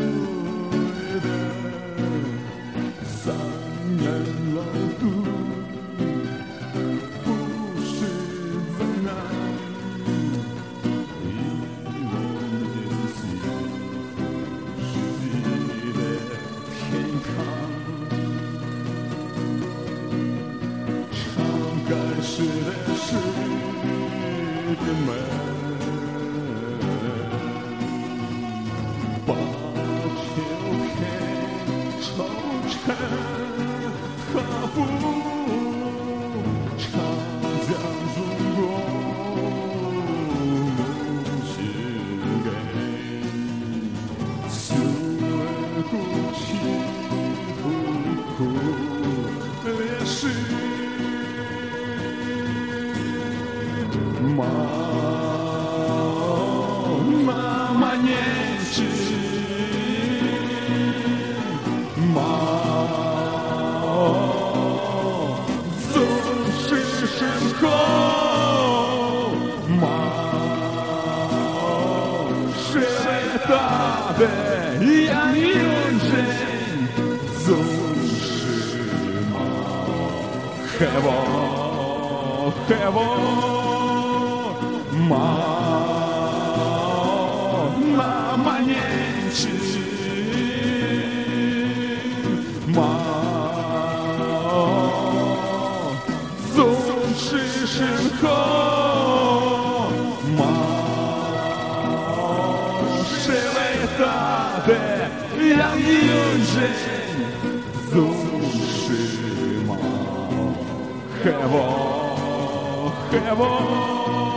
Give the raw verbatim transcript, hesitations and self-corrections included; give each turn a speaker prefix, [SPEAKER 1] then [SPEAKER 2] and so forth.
[SPEAKER 1] 的三年老度，不是在哪里，一人间幸福是自己的天堂。敞开时的世界门。把酒给愁成和不长江中国是给思维不起不苦烈士马那么年轻马总是身后，马谁大的养育人，总是马害我害我马那么年轻。马总是身后，马谁伟大的养育人，总是马害我害我。